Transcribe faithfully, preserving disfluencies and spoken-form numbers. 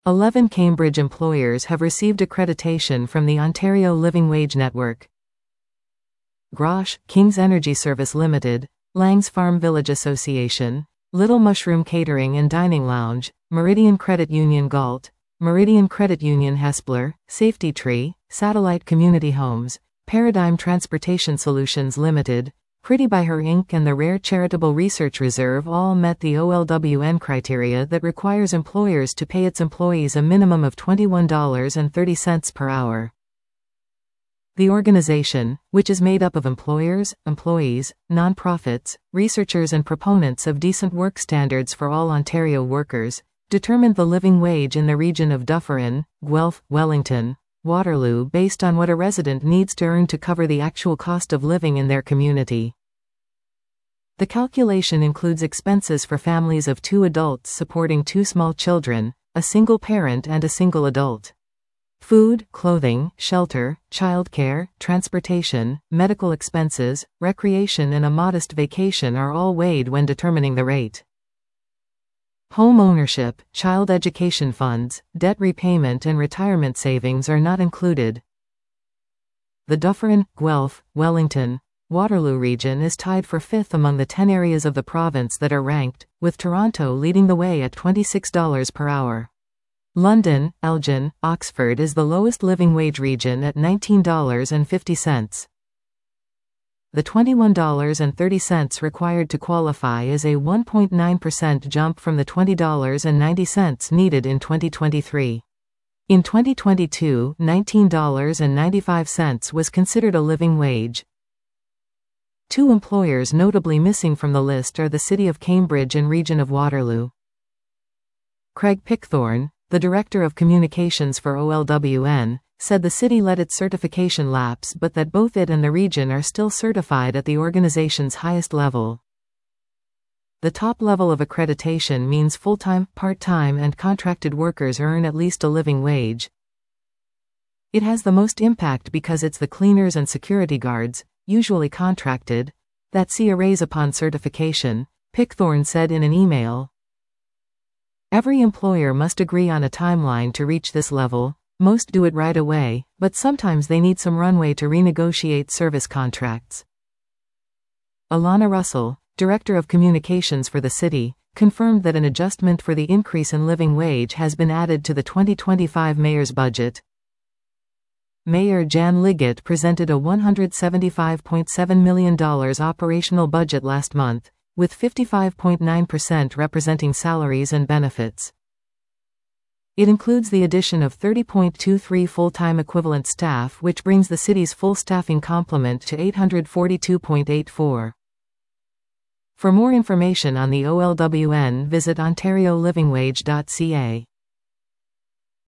Eleven Cambridge employers have received accreditation from the Ontario Living Wage Network. Grosh, King's Energy Service Limited, Lang's Farm Village Association, Little Mushroom Catering and Dining Lounge, Meridian Credit Union Galt, Meridian Credit Union Hespler, Safety Tree, Satellite Community Homes, Paradigm Transportation Solutions Limited, Pretty by Her Incorporated and the Rare Charitable Research Reserve all met the O L W N criteria that requires employers to pay its employees a minimum of twenty-one dollars and thirty cents per hour. The organization, which is made up of employers, employees, nonprofits, researchers and proponents of decent work standards for all Ontario workers, determined the living wage in the region of Dufferin, Guelph, Wellington, Waterloo based on what a resident needs to earn to cover the actual cost of living in their community. The calculation includes expenses for families of two adults supporting two small children, a single parent and a single adult. Food, clothing, shelter, childcare, transportation, medical expenses, recreation and a modest vacation are all weighed when determining the rate. Home ownership, child education funds, debt repayment and retirement savings are not included. The Dufferin, Guelph, Wellington, Waterloo region is tied for fifth among the ten areas of the province that are ranked, with Toronto leading the way at twenty-six dollars per hour. London, Elgin, Oxford is the lowest living wage region at nineteen dollars and fifty cents. The twenty-one dollars and thirty cents required to qualify is a one point nine percent jump from the twenty dollars and ninety cents needed in twenty twenty-three. In twenty twenty-two, nineteen dollars and ninety-five cents was considered a living wage. Two employers notably missing from the list are the City of Cambridge and Region of Waterloo. Craig Pickthorne, the Director of Communications for O L W N, said the city let its certification lapse but that both it and the region are still certified at the organization's highest level. The top level of accreditation means full-time, part-time and contracted workers earn at least a living wage. It has the most impact because it's the cleaners and security guards, usually contracted, that see a raise upon certification, Pickthorne said in an email. Every employer must agree on a timeline to reach this level. Most do it right away, but sometimes they need some runway to renegotiate service contracts. Alana Russell, Director of Communications for the city, confirmed that an adjustment for the increase in living wage has been added to the twenty twenty-five mayor's budget. Mayor Jan Liggett presented a one hundred seventy-five point seven million dollars operational budget last month, with fifty-five point nine percent representing salaries and benefits. It includes the addition of thirty point two three full-time equivalent staff, which brings the city's full staffing complement to eight hundred forty-two point eight four. For more information on the O L W N, visit ontario living wage dot c a.